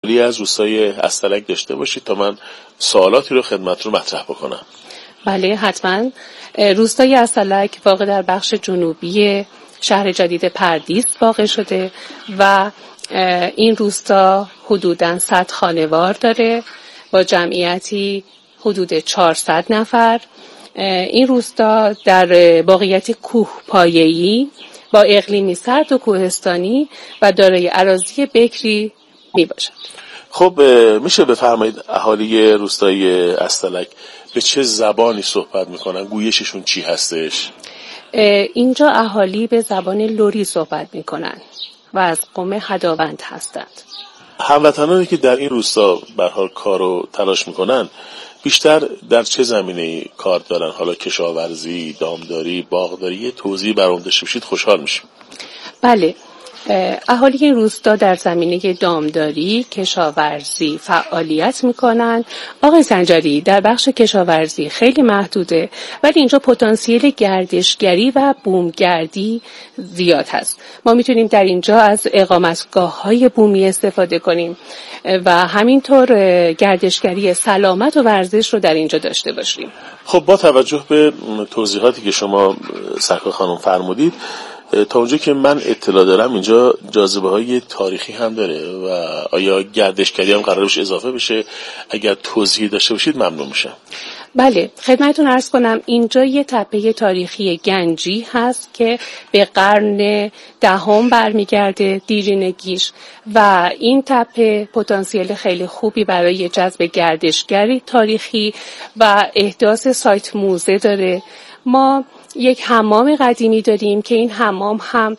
قبلی از روستای استلک داشته باشید تا من سوالاتی رو خدمت رو مطرح بکنم. بله حتما. روستای استلک واقع در بخش جنوبی شهر جدید پردیس واقع شده و این روستا حدوداً 100 خانوار داره با جمعیتی حدود 400 نفر. این روستا در واقعیت کوه پایه‌ای با اقلیمی سرد و کوهستانی و دارای اراضی بکری می باشد. خب میشه بفرمایید اهالی روستای استلک به چه زبانی صحبت میکنن؟ گویششون چی هستش؟ اینجا اهالی به زبان لری صحبت میکنن و از قوم هداوند هستند. هموطنانی که در این روستا به هر حال کار و تلاش میکنن بیشتر در چه زمینه‌ای کار دارن؟ حالا کشاورزی، دامداری، باغداری، توضیح برام داشته باشید خوشحال میشم. بله، اهالی این روستا در زمینه دامداری، کشاورزی فعالیت میکنن. آقای سنجری، در بخش کشاورزی خیلی محدوده ولی اینجا پتانسیل گردشگری و بومگردی زیاد هست. ما میتونیم در اینجا از اقامتگاه‌های بومی استفاده کنیم و همینطور گردشگری سلامت و ورزش رو در اینجا داشته باشیم. خب با توجه به توضیحاتی که شما سرکار خانم فرمودید، تا اونجا که من اطلاع دارم اینجا جاذبه‌های تاریخی هم داره و آیا گردشگری هم قرار بشه اضافه بشه؟ اگر توضیحی داشته باشید ممنون میشم. بله، خدمتتون عرض کنم اینجا یه تپه تاریخی گنجی هست که به قرن 10 برمیگرده، دیرینگیش، و این تپه پتانسیل خیلی خوبی برای جذب گردشگری تاریخی و احداث سایت موزه داره. ما یک حمام قدیمی داریم که این حمام هم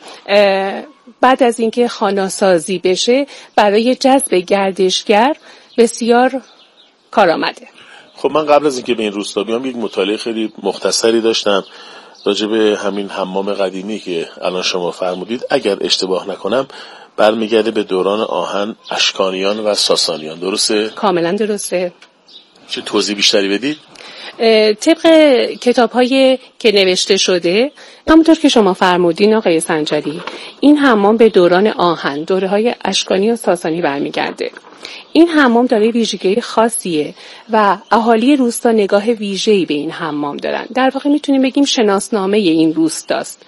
بعد از اینکه خانه‌سازی بشه برای جذب گردشگر بسیار کارآمده. خب من قبل از اینکه به این روستا بیام یک مطالعه خیلی مختصری داشتم راجع به همین حمام قدیمی که الان شما فرمودید. اگر اشتباه نکنم برمیگرده به دوران آهن اشکانیان و ساسانیان، درسته؟ کاملا درسته. چه توضیح بیشتری بدید؟ طبق کتاب‌هایی که نوشته شده، همونطور که شما فرمودین آقای سنجری، این حمام به دوران آهن، دوره‌های اشکانی و ساسانی برمیگرده. این حمام داره ویژگی خاصیه و اهالی روستا نگاه ویژه‌ای به این حمام دارن. در واقع میتونیم بگیم شناسنامه این روستاست.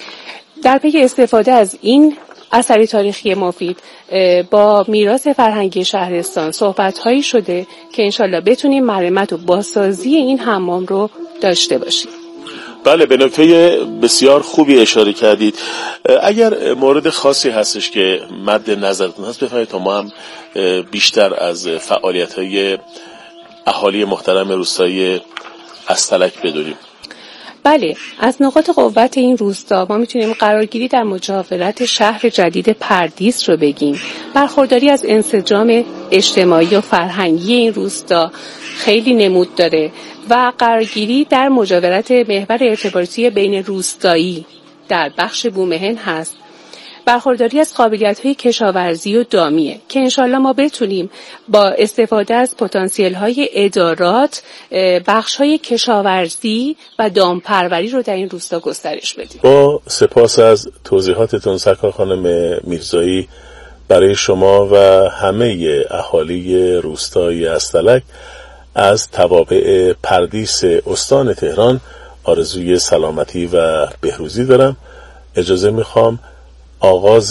در پی استفاده از این اثر تاریخی مفید با میراث فرهنگی شهرستان صحبت‌هایی شده که انشالله بتونیم مرمت و بازسازی این حمام رو داشته باشیم. بله، به نکته بسیار خوبی اشاره کردید. اگر مورد خاصی هستش که مد نظرتون هست بفرمایید تا ما هم بیشتر از فعالیت‌های اهالی محترم روستای استلک بدونیم. بله، از نقاط قوت این روستا ما میتونیم قرارگیری در مجاورت شهر جدید پردیس رو بگیم. برخورداری از انسجام اجتماعی و فرهنگی این روستا خیلی نمود داره و قرارگیری در مجاورت محور ارتباطی بین روستایی در بخش بومهن هست. برخورداری از قابلیت‌های کشاورزی و دامیه که انشالله ما بتونیم با استفاده از پتانسیل‌های ادارات بخش‌های کشاورزی و دامپروری رو در این روستا گسترش بدیم. با سپاس از توضیحاتتون سرکار خانم میرزایی، برای شما و همه اهالی روستای استلک از توابع پردیس استان تهران آرزوی سلامتی و بهروزی دارم. اجازه میخوام آغاز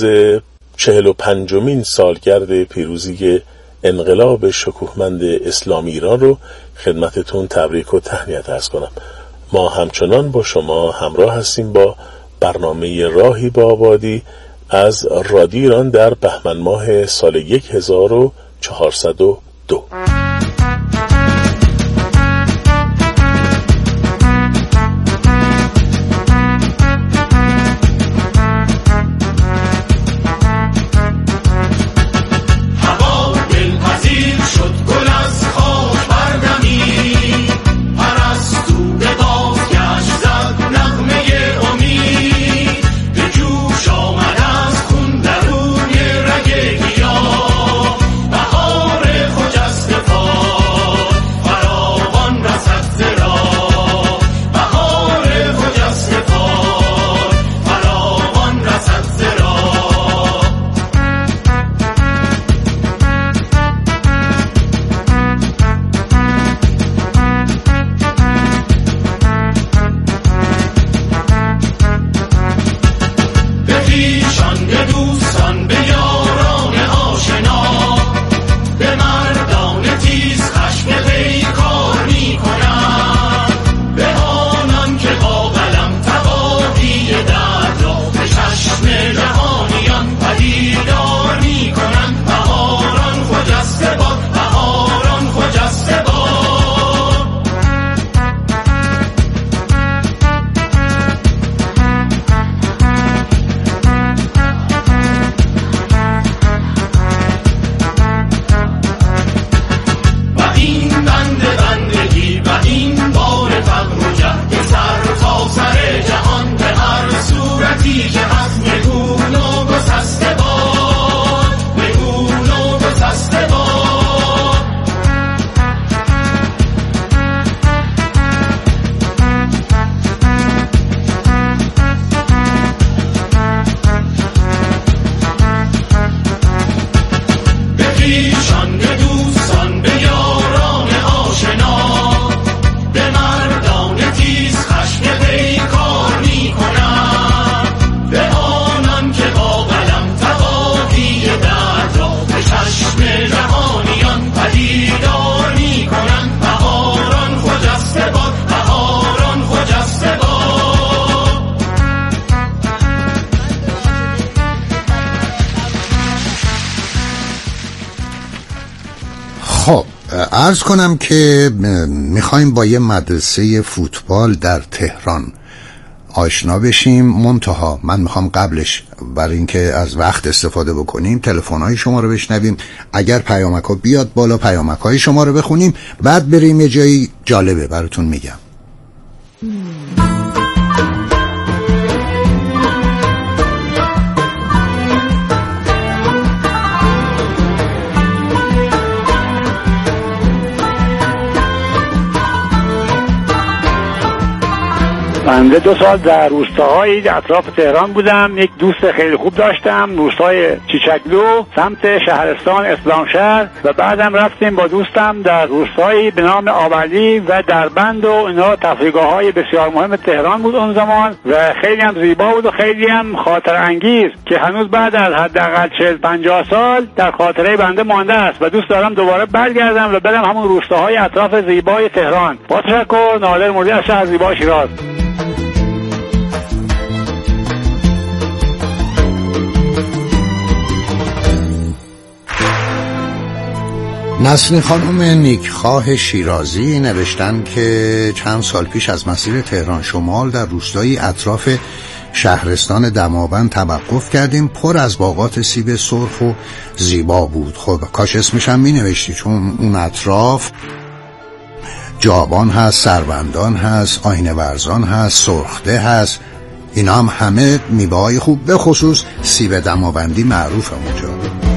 45مین سالگرد پیروزی انقلاب شکوهمند اسلامی ایران رو خدمتتون تبریک و تهنیت عرض کنم. ما همچنان با شما همراه هستیم با برنامه راهی با آبادی از رادیو ایران در بهمن ماه سال 1402. بهار خجسته عرض کنم که میخوایم با یه مدرسه فوتبال در تهران آشنا بشیم. منتها من میخوام قبلش برای اینکه از وقت استفاده بکنیم تلفن‌های شما رو بشنویم، اگر پیامک‌ها بیاد بالا پیامک‌های شما رو بخونیم، بعد بریم یه جایی جالبه براتون میگم. بنده 2 سال در روستاهای اطراف تهران بودم. یک دوست خیلی خوب داشتم روستای چیچکلو سمت شهرستان اسلامشهر و بعدم رفتیم با دوستم در روستایی به نام آبعلی و دربند و اینا. تفریحگاه‌های بسیار مهم تهران بود اون زمان و خیلی هم زیبا بود و خیلی هم خاطر انگیز که هنوز بعد از حداقل 40-50 سال در خاطره بنده مانده است و دوست دارم دوباره برگردم و برم همون روستاهای اطراف زیبای تهران. با تشکر. نادر مردی از شهر زیبای شیراز. نسرین خانم نیکخواه شیرازی نوشتن که چند سال پیش از مسیر تهران شمال در روستایی اطراف شهرستان دماوند توقف کردیم. پر از باغات سیب سرخ و زیبا بود. خب کاش اسمش هم می نوشتی، چون اون اطراف جابان هست، سروندان هست، آینه ورزان هست، سرخده هست. اینا هم همه میوه‌های خوب، به خصوص سیب دماوندی معروف اونجا.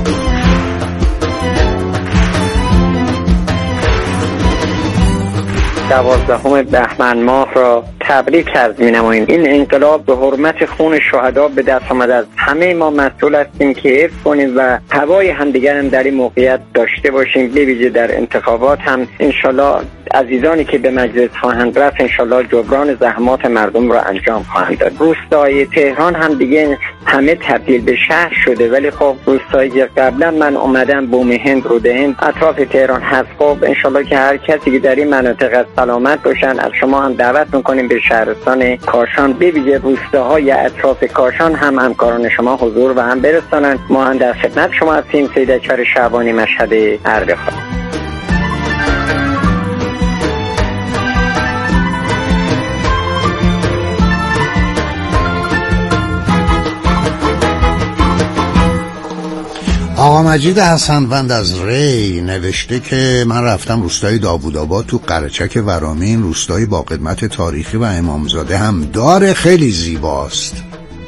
12 بهمن ماه را تبریک عرض می‌نماییم. این انقلاب به حرمت خون شهدا به دست آمده است. همه ما مسئول هستیم که حفظ کنیم و هوای همدیگر هم در این موقعیت داشته باشیم. به ویژه در انتخابات هم انشالله عزیزانی که به مجلس خواهند رفت انشالله جبران زحمات مردم را انجام خواهند داد. روستای تهران هم دیگه همه تبدیل به شهر شده، ولی خب روستایی که قبلا من اومدم بوم هند، روده هند اطراف تهران هست. خب انشالله که هر کسی که در این مناطق سلامت باشن. از شما هم دعوت میکنیم به شهرستان کاشان، به ویژه روستاهای اطراف کاشان هم همکاران شما حضور و هم برسانند. ما هم در خدمت شما هستیم. سید اکبر شعبانی، مشهد اردخان. آقا مجید حسنوند از ری نوشته که من رفتم روستای داوودآباد تو قرچک ورامین. روستایی با قدمت تاریخی و امامزاده هم داره، خیلی زیباست.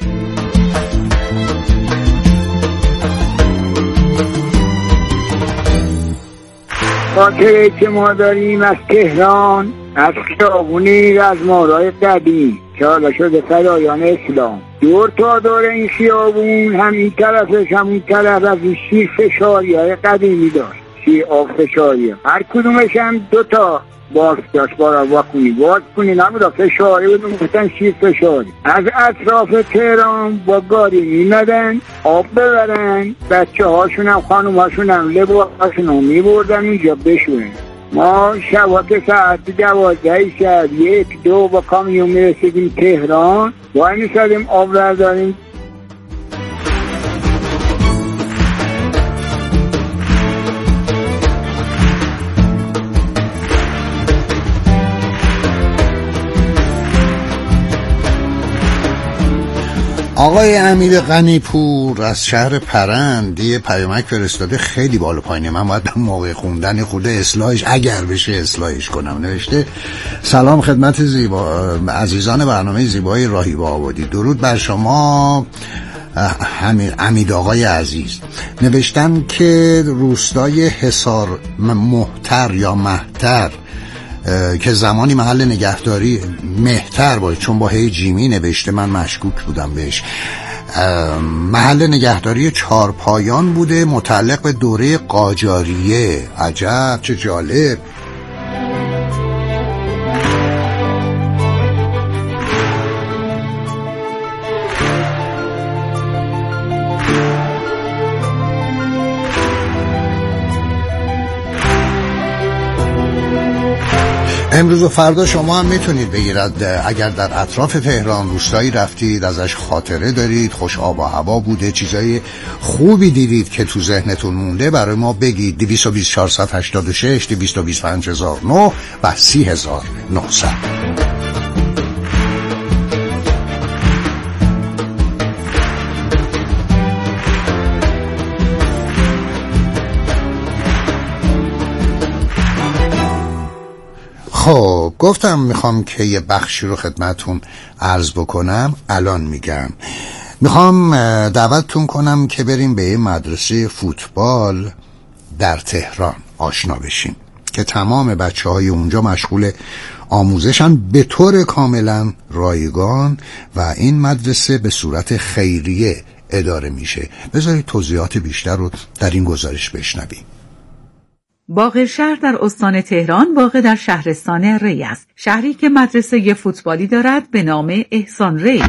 خاطره که ما داریم از تهران، از خیابونی از مارای قدیم که حالا شده فدایان اسلام. دور تا دور این خیابون هم این طرفش هم این طرف از این شیر فشاری های قدیمی داشت، شیر آب فشاری. هر کدومش هم 2 تا باز داشت، بارا باز کنی نمیدا فشاری بدون گفتن شیر فشاری. از اطراف تهران با گاری میمدن آب ببرن، بچه هاشون هم خانوم هاشون هم لباس هاشون هم میبردن اینجا بشونن. ما شبا که ساعت 12 شب 1-2 با کامیون میرسیدیم تهران، وای میسادیم آب برداریم. آقای امیر غنی‌پور از شهر پرند یه پیامک فرستاده، خیلی بالا پایینه، من باید موقع خوندن خود اصلاحش اگر بشه اصلاحش کنم. نوشته: سلام خدمت عزیزان برنامه زیبای راهی با آبادی، درود بر شما حمید آقای عزیز. نوشتن که روستای حصار مهتر یا مهتر که زمانی محل نگهداری مهتر باید، چون با هی جیمی نوشته من مشکوک بودم بهش، محل نگهداری چارپایان بوده، متعلق به دوره قاجاریه. عجب، چه جالب. امروز و فردا شما هم میتونید بگیرد، اگر در اطراف تهران روستایی رفتید، ازش خاطره دارید، خوش آب و هوا بوده، چیزای خوبی دیدید که تو ذهنتون مونده، برای ما بگید. 220 486 225 1009 و 30900. خب گفتم میخوام که یه بخشی رو خدمتون عرض بکنم، الان میگم. میخوام دعوتتون کنم که بریم به یه مدرسه فوتبال در تهران آشنا بشیم که تمام بچه‌های اونجا مشغول آموزشن به طور کاملا رایگان و این مدرسه به صورت خیریه اداره میشه. بذارید توضیحات بیشتر رو در این گزارش بشنویم. باقرشهر در استان تهران واقع در شهرستان ری است. شهری که مدرسه فوتبالی دارد به نام احسان ری.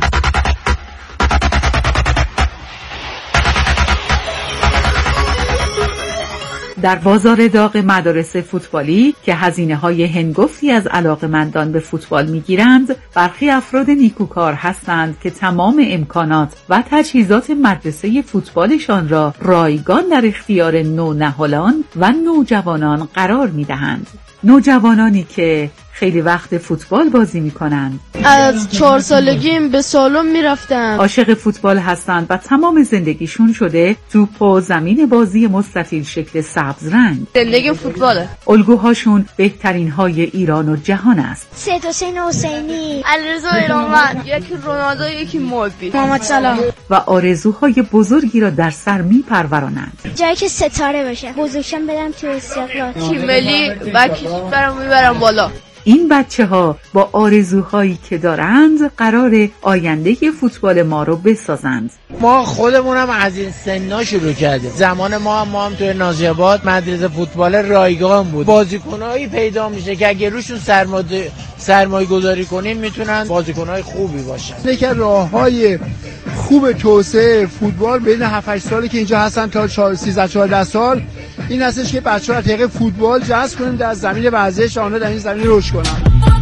در بازار داغ مدارس فوتبالی که هزینه‌های هنگفتی از علاقه‌مندان به فوتبال می‌گیرند، برخی افراد نیکوکار هستند که تمام امکانات و تجهیزات مدرسه فوتبالشان را رایگان در اختیار نونهالان و نوجوانان قرار می‌دهند. نوجوانانی که خیلی وقت فوتبال بازی میکنن، از 4 سالگیم به سالن میرفتم، عاشق فوتبال هستند و تمام زندگیشون شده توپ و زمین بازی مستطیل شکل سبز رنگ. زندگی فوتباله. الگوهاشون بهترین های ایران و جهان است. سید حسین حسینی، علیرضا ایرانوند، یکی رونالدو، یکی مودی، محمد صلاح و آرزوهای بزرگی را در سر میپرورانند. جایی که ستاره بشه، بزرگشم بدم تو استقلال، تیم ملی و کشورمو میبرم بالا. این بچه‌ها با آرزوهایی که دارند قرار آینده فوتبال ما رو بسازند. ما خودمونم از این سنا شروع کردیم. زمان ما هم توی نازی‌آباد مدرسه فوتبال رایگان بود. بازیکنایی پیدا میشه که اگه روشون سرمایه گذاری کنیم میتونن بازیکنای خوبی باشن. یکی از راه‌های خوب توسعه فوتبال بین 7-8 سالی که اینجا هستن تا 13-14 سال این هستش که بچه‌ها از طریق فوتبال جذب کنیم در زمین ورزش، آنها در این زمین رشد کنن.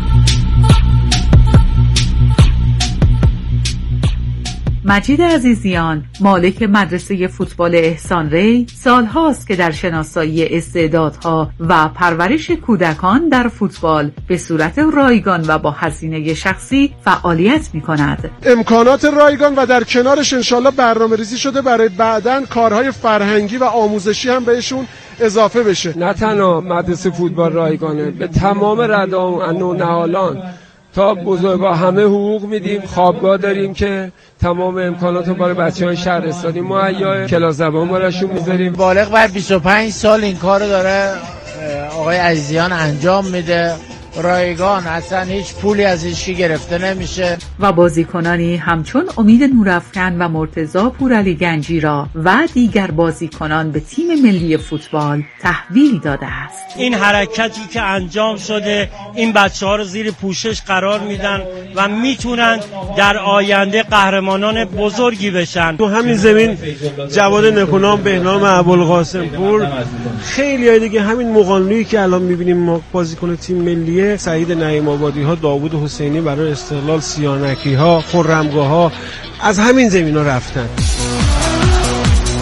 مجید عزیزیان، مالک مدرسه فوتبال احسان ری، سالهاست که در شناسایی استعدادها و پرورش کودکان در فوتبال به صورت رایگان و با هزینه شخصی فعالیت می‌کند. امکانات رایگان و در کنارش انشالله برنامه‌ریزی شده برای بعداً کارهای فرهنگی و آموزشی هم بهشون اضافه بشه. نه تنها مدرسه فوتبال رایگانه، به تمام ردام نونهالان تا بزرگا همه حقوق میدیم. خوابگاه داریم که تمام امکانات رو برای بچه‌های شهرستانی مهیا، کلاس زبان براشون میذاریم. بالغ بر 25 سال این کارو داره آقای عزیزیان انجام میده. رایگان، اصلا هیچ پولی از هیچکی گرفته نمیشه. و بازیکنانی همچون امید نورافکن و مرتضی پورعلی گنجی را و دیگر بازیکنان به تیم ملی فوتبال تحویل داده است. این حرکتی که انجام شده این بچه‌ها رو زیر پوشش قرار میدن و میتونن در آینده قهرمانان بزرگی بشن. تو همین زمین جواد نکونام، بهنام ابوالقاسم پور، خیلی های دیگه، همین مقانلویی که الان میبینیم ما بازیکن تیم ملی، سعید نعیم آبادی ها، داوود حسینی برای استقلال، سیانکی ها، خرمگاه ها از همین زمین ها رفتن.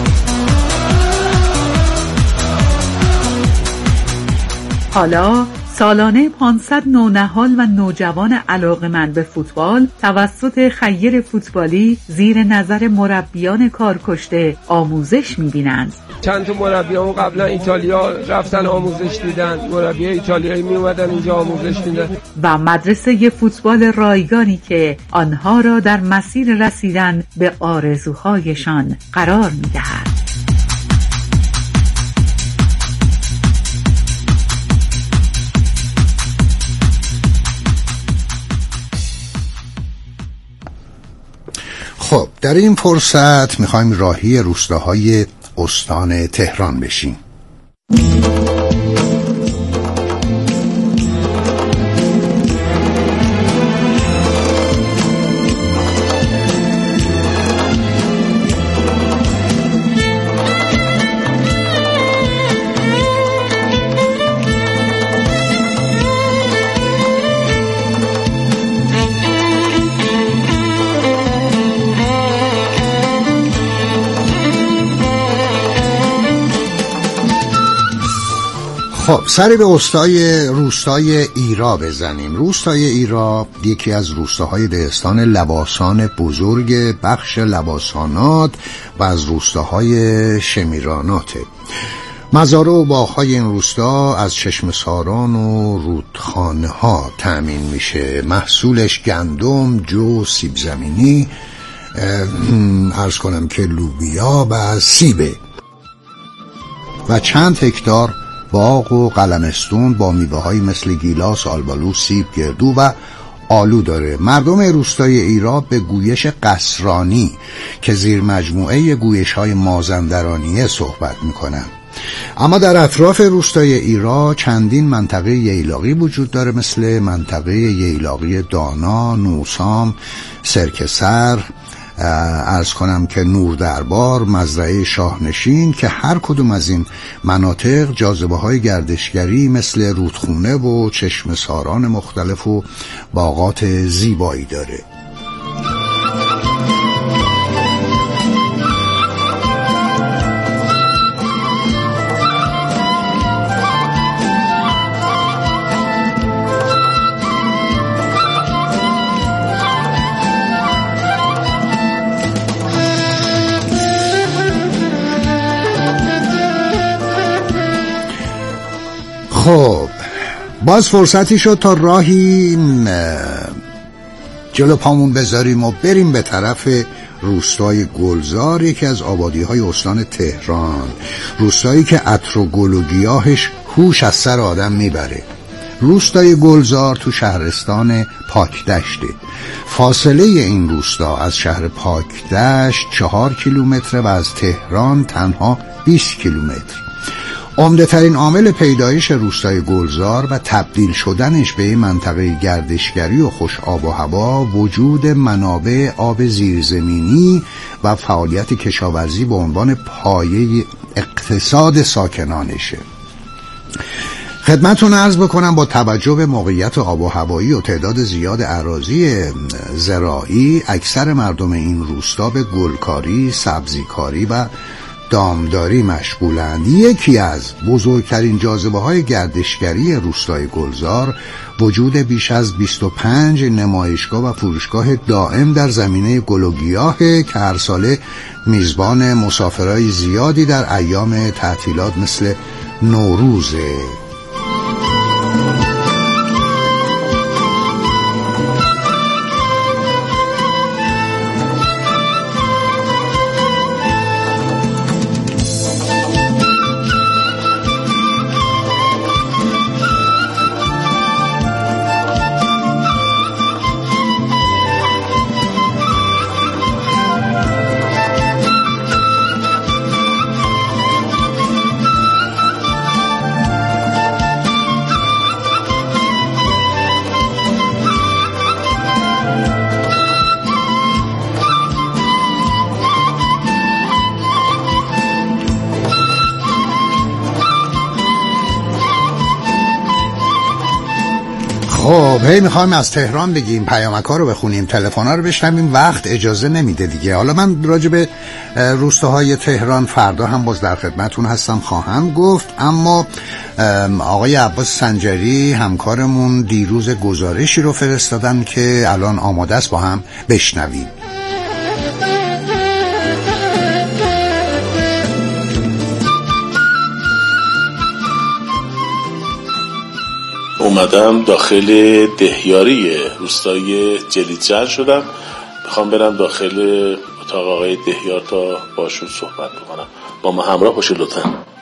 حالا سالانه 500 نونهال و نوجوان علاقه‌مند به فوتبال توسط خیر فوتبالی زیر نظر مربیان کارکشته آموزش می‌بینند. چند تا مربیان قبلا ایتالیا رفتن آموزش دیدن، مربی ایتالیایی می اومدن اینجا آموزش دیدن. و مدرسه فوتبال رایگانی که آنها را در مسیر رسیدن به آرزوهایشان قرار می‌دهد. خب در این فرصت میخوایم راهی روستاهای استان تهران بشیم. خب سری به روستای ایرا بزنیم. روستای ایرا یکی از روستاهای دهستان لواسان بزرگ بخش لواسانات و از روستاهای شمیراناته. مزارع و باغ‌های این روستا از چشمه‌ساران و رودخانه ها تأمین میشه. محصولش گندم، جو، سیب زمینی، عرض کنم که لوبیا و سیبه و چند هکتار باغ و قلمستون با میوه‌هایی مثل گیلاس، آلبالو، سیب، گردو و آلو داره. مردم روستای ایرا به گویش قصرانی که زیر مجموعه گویش‌های مازندرانیه صحبت میکنن. اما در اطراف روستای ایرا چندین منطقه ییلاقی وجود داره، مثل منطقه ییلاقی دانا، نوسام، سرکسر، عرض کنم که نور دربار، مزرعه شاهنشین که هر کدوم از این مناطق جاذبه های گردشگری مثل رودخونه و چشمه‌ساران مختلف و باغات زیبایی داره. خب باز فرصتی شد تا راهی جلو پامون بذاریم و بریم به طرف روستای گلزار، یکی از آبادی‌های استان تهران، روستایی که عطر و گل و گیاهش هوش از سر آدم میبره. روستای گلزار تو شهرستان پاکدشته. فاصله این روستا از شهر پاکدشت 4 کیلومتر و از تهران تنها 20 کیلومتر. عمده ترین عامل پیدایش روستای گلزار و تبدیل شدنش به منطقه گردشگری و خوش آب و هوا وجود منابع آب زیرزمینی و فعالیت کشاورزی به عنوان پایه اقتصاد ساکنانشه. خدمتتون عرض بکنم با توجه به موقعیت آب و هوایی و تعداد زیاد اراضی زراعی، اکثر مردم این روستا به گلکاری، سبزیکاری و دامداری مشغولند. یکی از بزرگترین جاذبه‌های گردشگری روستای گلزار وجود بیش از 25 نمایشگاه و فروشگاه دائم در زمینه گل و گیاهه که هر ساله میزبان مسافرای زیادی در ایام تعطیلات مثل نوروزه. خب هی میخوایم از تهران بگیم، پیامک‌ها رو بخونیم، تلفن‌ها رو بشنویم، وقت اجازه نمیده دیگه. حالا من راجع به روستاهای تهران فردا هم باز در خدمتون هستم، خواهم گفت. اما آقای عباس سنجری همکارمون دیروز گزارشی رو فرستادن که الان آماده است با هم بشنویم. اومدم داخل دهیاری روستای جلیدجان شدم، میخوام برم داخل اتاق آقای دهیار تا باشون صحبت بکنم. با ما همراه باشید لطفا.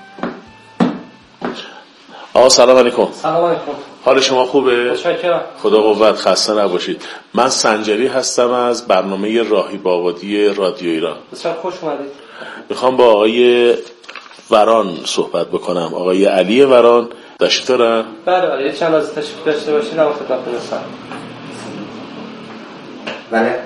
آقا سلام علیکم. سلام علیکم. حال شما خوبه؟ متشکرم. خدا قوت، خسته نباشید. من سنجری هستم از برنامه راهیب آبادی رادیو ایران. بسیار خوش اومدید. میخوام با آقای وران صحبت بکنم. آقای علی وران تشریف دارن؟ بله چند از تشریف داشته باشید اما خدمت برسم. بله.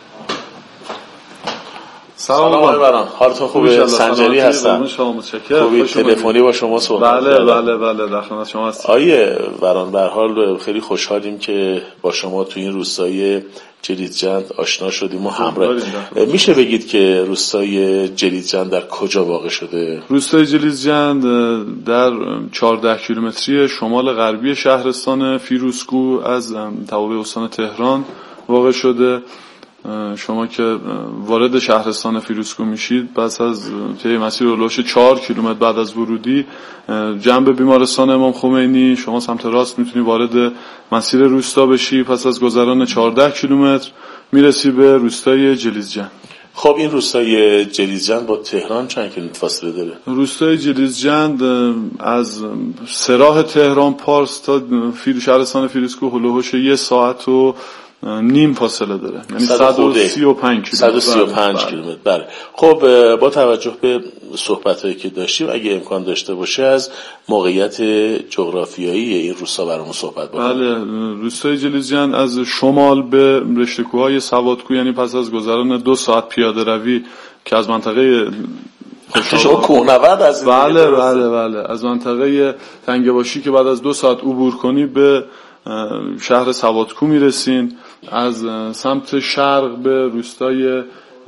سلام آقای وران، حالتون خوبه؟ سنجری هستم. خوبی؟ تلفنی با شما صحبت بله در خدمت شما هستم. آقای وران، به هر حال خیلی خوشحالیم که با شما تو این روستای جلیدجان آشنا شدیم و همراه. میشه بگید که روستای جلیدجان در کجا واقع شده؟ روستای جلیدجان در 14 کیلومتری شمال غربی شهرستان فیروزکوه از توابع استان تهران واقع شده. شما که وارد شهرستان فیروزکوه میشید، پس از طی مسیر اولوش 4 کیلومتر بعد از ورودی جنب بیمارستان امام خمینی، شما سمت راست میتونی وارد مسیر روستا بشی. پس از گذران 14 کیلومتر میرسی به روستای جلیدجان. خب این روستای جلیدجان با تهران چند کیلومتر فاصله داره؟ روستای جلیدجان از سراح تهران پارس تا شهرستان فیروزکوه هلوهوش 1 ساعت و نیم فاصله داره، یعنی 135 کیلومتر. 135 کیلومتر. بله. خب با توجه به صحبتایی که داشتیم، اگه امکان داشته باشه از موقعیت جغرافیایی این روستا برامون صحبت بکنیم. بله، روستای جلیدجان از شمال به رشته کوههای سوادکوه، یعنی پس از گذران 2 ساعت پیاده روی که از منطقه شما کوهنورد از بله از منطقه تنگه‌باشی که بعد از 2 ساعت عبور کنی به شهر سوادکوه میرسین. از سمت شرق به روستای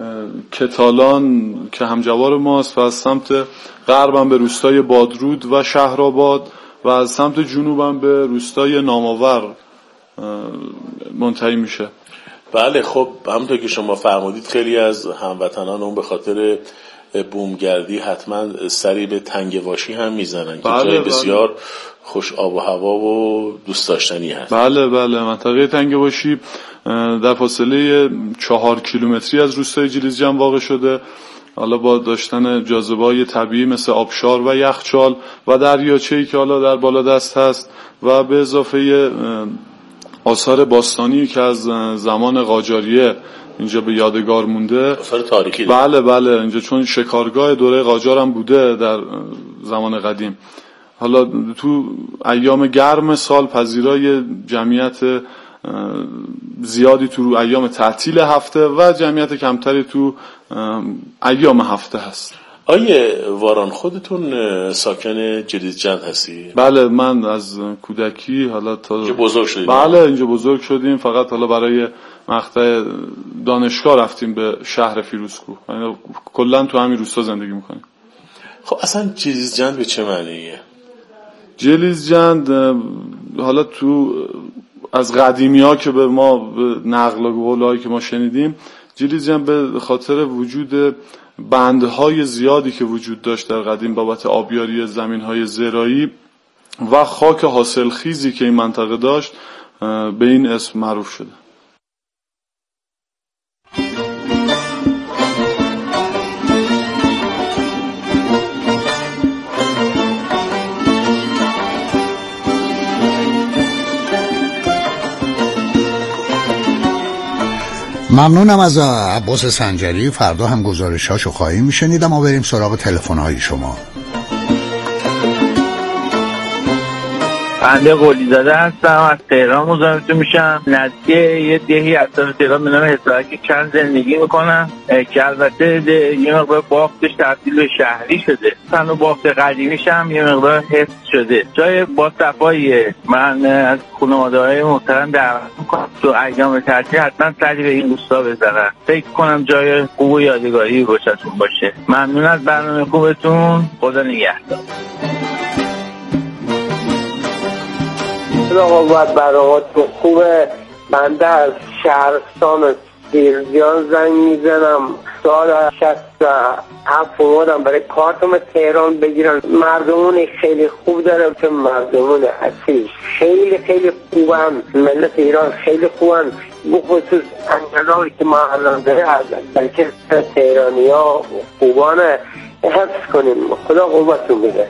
کتالان که همجوار ماست و از سمت غرب هم به روستای بادرود و شهرآباد و از سمت جنوب هم به روستای نامآور منتهی میشه. بله. خب همونطور که شما فرمودید خیلی از هموطنان اون به خاطر بومگردی حتما سری به تنگه‌باشی هم میزنن که جای بسیار خوش آب و هوا و دوست داشتنی هست. بله منطقه تنگه‌باشی در فاصله 4 کیلومتری از روستای جلیدجان واقع شده. حالا با داشتن جاذبه‌های طبیعی مثل آبشار و یخچال و دریاچه‌ای که حالا در بالادست هست و به اضافه آثار باستانی که از زمان قاجاریه اینجا به یادگار مونده، آثار تاریخی. بله اینجا چون شکارگاه دوره قاجار هم بوده در زمان قدیم. حالا تو ایام گرم سال پذیرای جمعیت زیادی تو ایام تعطیل هفته و جمعیت کمتری تو ایام هفته هست. آیه واران، خودتون ساکن جلیدجان هستی؟ بله، من از کودکی حالا تا اینجا بزرگ شدیم. بله اینجا بزرگ شدیم، فقط حالا برای مقطع دانشگاه رفتیم به شهر فیروزکوه، یعنی کلا تو همین روستا زندگی میکنیم. خب اصلا جلیدجان به چه معنیه؟ جلیدجان حالا تو از قدیمی ها که به ما به نقل قولایی که ما شنیدیم، جلیدجان به خاطر وجود بندهای زیادی که وجود داشت در قدیم بابت آبیاری زمینهای زراعی و خاک حاصلخیزی که این منطقه داشت به این اسم معروف شده. ممنونم از عباس سنجری. فردا هم گزارشاشو خواهیم میشنید، اما بریم سراغ تلفن‌های شما. بنده قلی زاده هستم، از تهران مزاحمتون میشم. نزدیک یه دهی اطراف تهران به نام حصارک چند زندگی میکنم که البته یه مقدار بافتش تبدیل به شهری شده، تنها بافت قدیمیش هم یه مقدار حفظ شده. جای با صفاییه. من از خانواده‌های محترم دعوت میکنم تو ایام تعطیل حتما سری به این روستا بزنن. فکر کنم جای خوب و یادگاری گذشتون باشه. ممنون از برنامه خوبتون. خدا نگهدار. خدا قوت برآقاتون. خوبه. بنده از شهرستان سیرجان زنگ میزنم. سال 67 اومدم برای کارتم تهران بگیرم. مردمون خیلی خوب داره که مردمون اصیل خیلی خیلی خوبن. ملت ایران خیلی خوبن. بخصوص انگلایی که ما الان داره بلکه تهرانی ها خوبانه. حفظ کنیم. خدا قوتتون بده.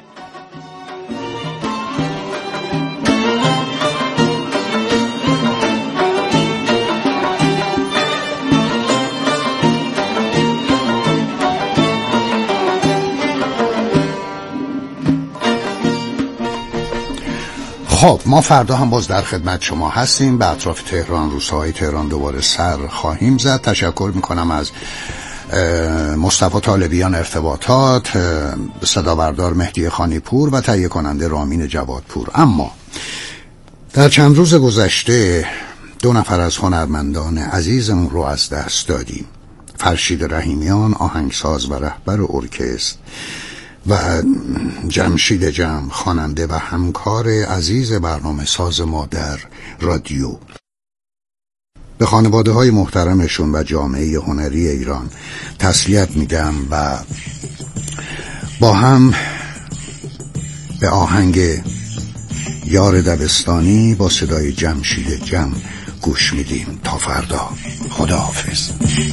خب ما فردا هم باز در خدمت شما هستیم. به اطراف تهران، روستاهای تهران دوباره سر خواهیم زد. تشکر میکنم از مصطفی طالبیان ارتباطات، صدابردار مهدی خانیپور و تهیه کننده رامین جوادپور. اما در چند روز گذشته 2 نفر از هنرمندان عزیزمون رو از دست دادیم. فرشید رحیمیان، آهنگساز و رهبر ارکستر، و جمشید جم، خواننده و همکار عزیز برنامه ساز ما در رادیو. به خانواده های محترمشون و جامعه هنری ایران تسلیت میدم و با هم به آهنگ یار دبستانی با صدای جمشید جم گوش میدیم. تا فردا، خداحافظ.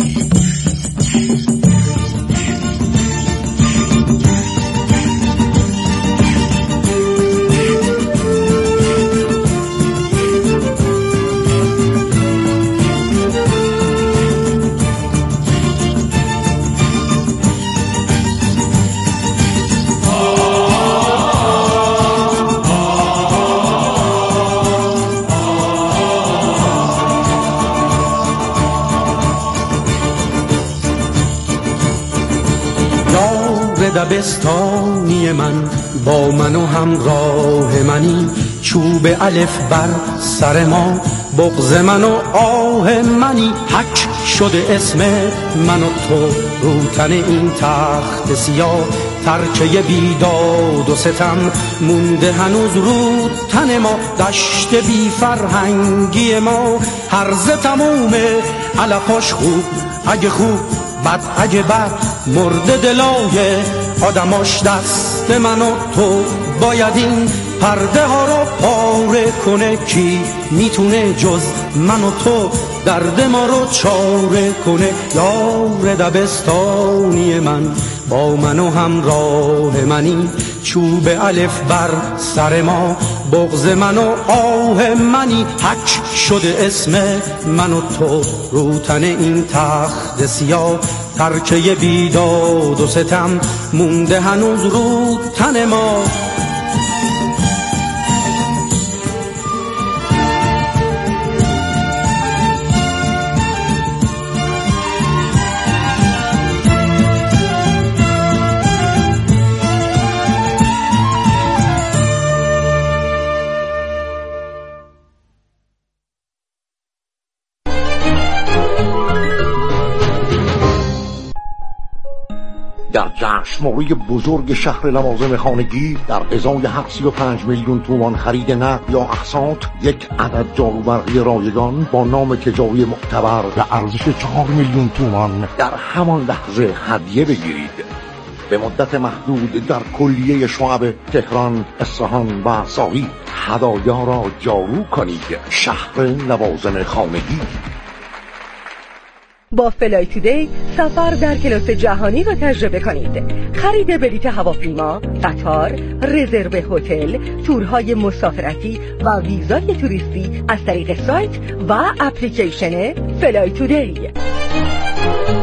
دبستانی من با من و همراه منی، چوب الف بر سر ما بغض من و آه منی، حک شده اسم من و تو رو تن این تخت سیاه، ترکه بیداد و ستم مونده هنوز رو تن ما، دشت بی فرهنگی ما هرزه تمومه علفاش خوب اگه خوب بد اگه بد، مرد دلای آدماش دست من و تو، باید این پرده ها رو پاره کنه، کی میتونه جز من و تو درد ما رو چاره کنه. یار دبستانی من با من و همراه منی، چوب الف بر سر ما بغض من و آه منی، حک شده اسم من و تو رو تن این تخت سیاه، ترکه بیداد و ستم مونده هنوز رو تن ما. در جشنواره بزرگ شهر لوازم خانگی در ازای 35 میلیون تومان خرید نقد یا اقساط، یک عدد جاروبرقی رایگان با نام تجاری معتبر و ارزش 4 میلیون تومان در همان لحظه هدیه بگیرید. به مدت محدود در کلیه شعب تهران، اصفهان و ساری هدایا را جارو کنید. شهر لوازم خانگی. با فلای تودی سفر در کلاس جهانی را تجربه کنید. خرید بلیط هواپیما، قطار، رزرو هتل، تورهای مسافرتی و ویزای توریستی از طریق سایت و اپلیکیشن فلای تودی.